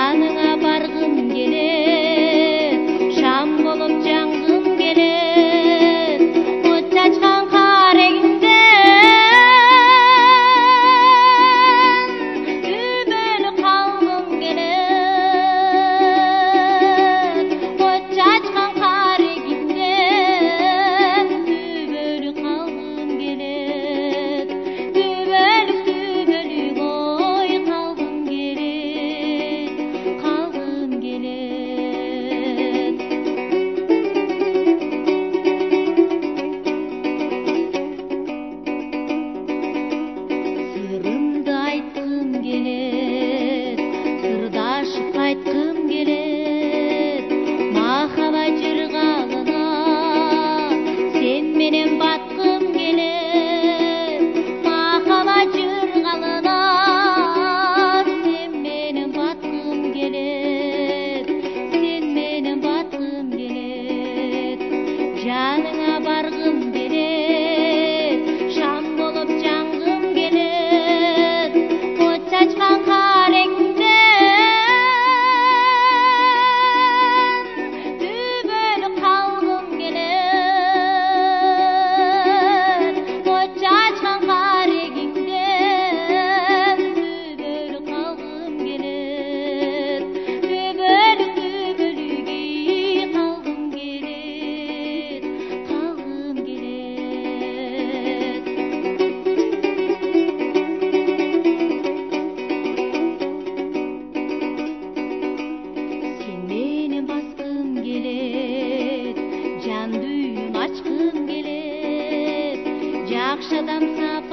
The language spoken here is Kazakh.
жаныңа барғым келет, шам болып жаңғым келет, от шашқан қареңден түбел қалғым келет, от шашқан қареңден түбел қалғым келет, түбел ой қалғым келет, қалғым келет. Сырымды айтқым келет, сырдашып қайтқым келет, махаббат жырғалына сен менен батқым келет, махаббат жырғалына сен менен батқым келет, сен менен батқым келет, жаныңа барғым келет, шам болып жаңғым келет, от шашқан қареңден түбел қалғым келет, от шашқан қареңден түбел қалғым келет, түбел қалғым келет, қалғым келет. Сен менен басқым келет, жан дүйім ашқым келет, жақшы адам